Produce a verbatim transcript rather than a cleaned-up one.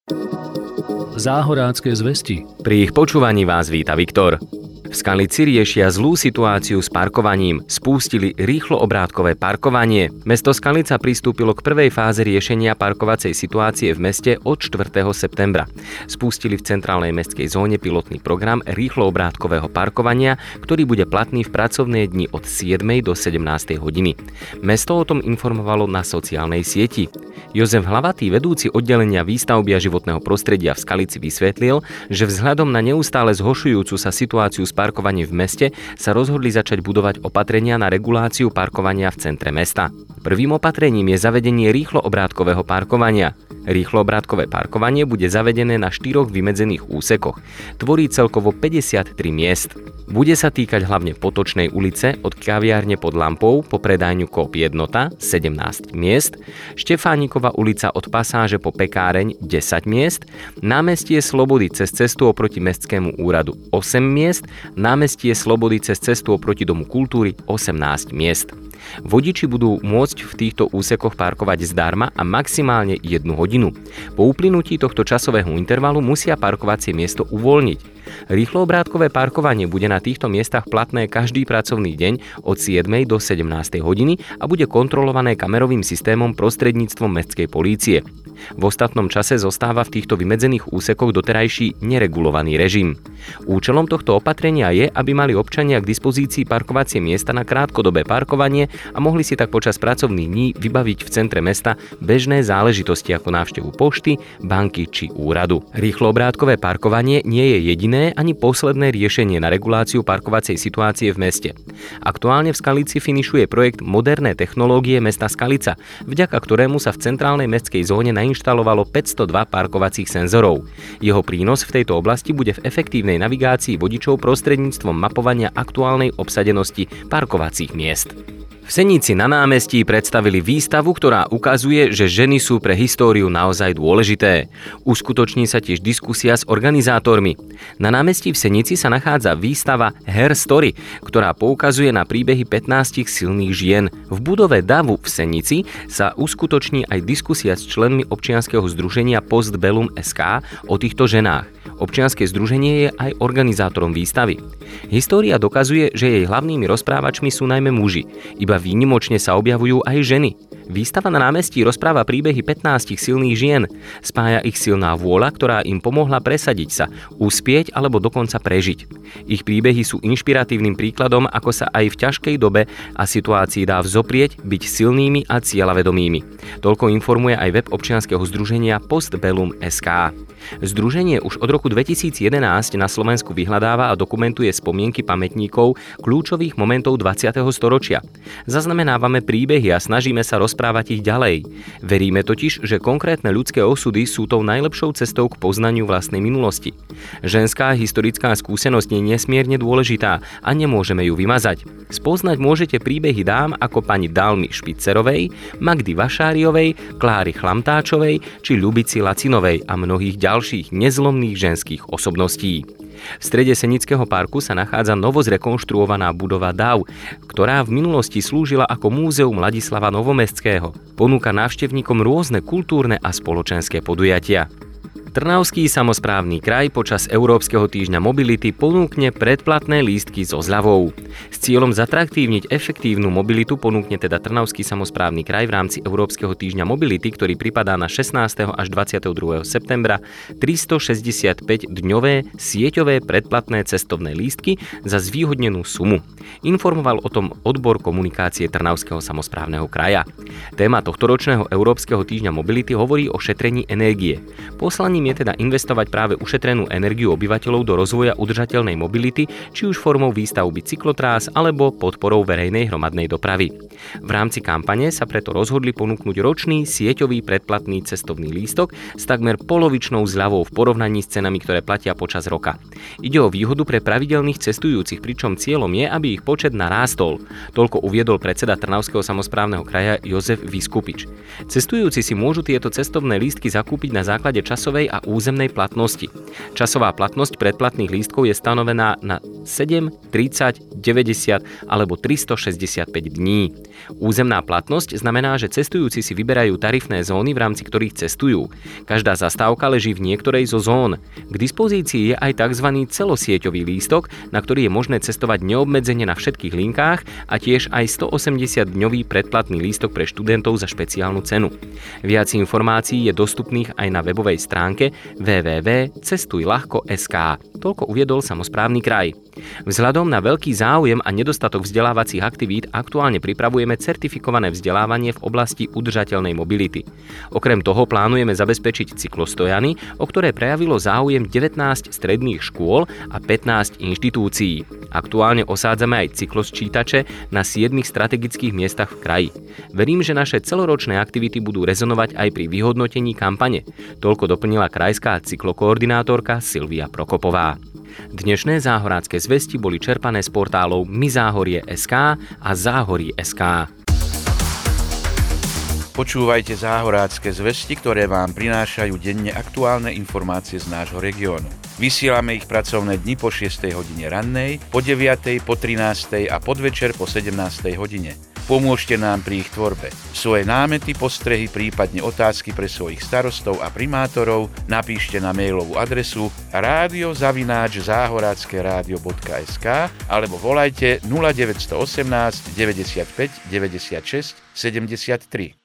Záhorácké zvesti. Pri ich počúvaní vás víta Viktor. V Skalici riešia zlú situáciu s parkovaním. Spustili rýchlo obrátkové parkovanie. Mesto Skalica pristúpilo k prvej fáze riešenia parkovacej situácie v meste od štvrtého septembra. Spustili v centrálnej mestskej zóne pilotný program rýchlo obrátkového parkovania, ktorý bude platný v pracovné dni od siedmej do sedemnástej hodiny. Mesto o tom informovalo na sociálnej sieti. Jozef Hlavatý, vedúci oddelenia výstavby a životného prostredia v Skalici, vysvetlil, že vzhľadom na neustále zhoršujúcu sa situáciu s parkovaním v meste sa rozhodli začať budovať opatrenia na reguláciu parkovania v centre mesta. Prvým opatrením je zavedenie rýchlo obrátkového parkovania. Rýchlo obrátkové parkovanie bude zavedené na štyroch vymedzených úsekoch. Tvorí celkovo päťdesiattri miest. Bude sa týkať hlavne Potočnej ulice od kaviárne pod lampou po predajňu Coop Jednota sedemnásť miest, Štefánikova ulica od pasáže po pekáreň desať miest, námestie Slobody cez cestu oproti mestskému úradu osem miest, námestie Slobody cez cestu oproti Domu kultúry osemnásť miest. Vodiči budú môcť v týchto úsekoch parkovať zdarma a maximálne jednu hodinu. Po uplynutí tohto časového intervalu musia parkovacie miesto uvoľniť. Rýchlo obrátkové parkovanie bude na týchto miestach platné každý pracovný deň od siedmej do sedemnástej hodiny a bude kontrolované kamerovým systémom prostredníctvom mestskej polície. V ostatnom čase zostáva v týchto vymedzených úsekoch doterajší neregulovaný režim. Účelom tohto opatrenia je, aby mali občania k dispozícii parkovacie miesta na krátkodobé parkovanie a mohli si tak počas pracovných dní vybaviť v centre mesta bežné záležitosti ako návštevu pošty, banky či úradu. Rýchlo obrátkové parkovanie nie je jediné ani posledné riešenie na reguláciu parkovacej situácie v meste. Aktuálne v Skalici finišuje projekt Moderné technológie mesta Skalica, vďaka ktorému sa v centrálnej mestskej zóne nainštalovalo päťstodva parkovacích senzorov. Jeho prínos v tejto oblasti bude v efektívnej navigácii vodičov prostredníctvom mapovania aktuálnej obsadenosti parkovacích miest. V Senici na námestí predstavili výstavu, ktorá ukazuje, že ženy sú pre históriu naozaj dôležité. Uskutoční sa tiež diskusia s organizátormi. Na námestí v Senici sa nachádza výstava Her Story, ktorá poukazuje na príbehy pätnástich silných žien. V budove davu v Senici sa uskutoční aj diskusia s členmi občianskeho združenia Postbellum es ká o týchto ženách. Občianske združenie je aj organizátorom výstavy. História dokazuje, že jej hlavnými rozprávačmi sú najmä muži. Iba výnimočne sa objavujú aj ženy. Výstava na námestí rozpráva príbehy pätnástich silných žien. Spája ich silná vôľa, ktorá im pomohla presadiť sa, uspieť alebo dokonca prežiť. Ich príbehy sú inšpiratívnym príkladom, ako sa aj v ťažkej dobe a situácii dá vzoprieť, byť silnými a cieľavedomými. Toľko informuje aj web občianskeho združenia Postbellum es ká. Združenie už od roku dvetisíc jedenásť na Slovensku vyhľadáva a dokumentuje spomienky pamätníkov kľúčových momentov dvadsiateho storočia. Zaznamenávame príbehy a snažíme sa rozprávať ich ďalej. Veríme totiž, že konkrétne ľudské osudy sú tou najlepšou cestou k poznaniu vlastnej minulosti. Ženská historická skúsenosť je nesmierne dôležitá a nemôžeme ju vymazať. Spoznať môžete príbehy dám ako pani Dalmy Špicerovej, Magdy Vašáriovej, Kláry Chlamtáčovej či Ľubici Lacinovej a mnohých ďalších nezlomných ženských osobností. V strede Senického parku sa nachádza novozrekonštruovaná budova dav, ktorá v minulosti slúžila ako múzeum Ladislava Novomestského. Ponúka návštevníkom rôzne kultúrne a spoločenské podujatia. Trnavský samosprávny kraj počas Európskeho týždňa mobility ponúkne predplatné lístky so zľavou. S cieľom zatraktívniť efektívnu mobilitu ponúkne teda Trnavský samosprávny kraj v rámci Európskeho týždňa mobility, ktorý pripadá na šestnásteho až dvadsiateho druhého septembra, tristošesťdesiatpäťdňové sieťové predplatné cestovné lístky za zvýhodnenú sumu. Informoval o tom odbor komunikácie Trnavského samosprávneho kraja. Téma tohtoročného Európskeho týždňa mobility hovorí o šetrení energie. Poslaním je teda investovať práve ušetrenú energiu obyvateľov do rozvoja udržateľnej mobility, či už formou výstavby cyklotrás alebo podporou verejnej hromadnej dopravy. V rámci kampane sa preto rozhodli ponúknuť ročný sieťový predplatný cestovný lístok s takmer polovičnou zľavou v porovnaní s cenami, ktoré platia počas roka. Ide o výhodu pre pravidelných cestujúcich, pričom cieľom je, aby ich počet narástol. Toľko uviedol predseda Trnavského samosprávneho kraja Jozef Viskupič. Cestujúci si môžu tieto cestovné lístky zakúpiť na základe časovej a územnej platnosti. Časová platnosť predplatných lístkov je stanovená na sedem, tridsať, deväťdesiat alebo tristošesťdesiatpäť dní. Územná platnosť znamená, že cestujúci si vyberajú tarifné zóny, v rámci ktorých cestujú. Každá zastávka leží v niektorej zo zón. K dispozícii je aj tzv. Celosieťový lístok, na ktorý je možné cestovať neobmedzene na všetkých linkách, a tiež aj stoosemdesiatdňový predplatný lístok pre študentov za špeciálnu cenu. Viac informácií je dostupných aj na webovej stránke w w w bodka cestuj ľahko bodka es ká. Toľko uviedol samosprávny kraj. Vzhľadom na veľký záujem a nedostatok vzdelávacích aktivít aktuálne pripravujeme certifikované vzdelávanie v oblasti udržateľnej mobility. Okrem toho plánujeme zabezpečiť cyklostojany, o ktoré prejavilo záujem devätnásť stredných škôl a pätnásť inštitúcií. Aktuálne osádzame aj cyklosčítače na siedmich strategických miestach v kraji. Verím, že naše celoročné aktivity budú rezonovať aj pri vyhodnotení kampane. Toľko doplnila krajská cyklokoordinátorka Silvia Prokopová. Dnešné záhorácké zvesti boli čerpané z portálov myzáhorie bodka es ká a záhorí bodka es ká. Počúvajte záhorácké zvesti, ktoré vám prinášajú denne aktuálne informácie z nášho regiónu. Vysielame ich pracovné dni po šiestej hodine rannej, po deviatej, po trinástej a podvečer po sedemnástej hodine. Pomôžte nám pri ich tvorbe. Svoje námety, postrehy, prípadne otázky pre svojich starostov a primátorov napíšte na mailovú adresu rádio zavináč záhorácke rádio bodka es ká alebo volajte nula deväť jedna osem deväťdesiatpäť deväťdesiatšesť sedemdesiattri.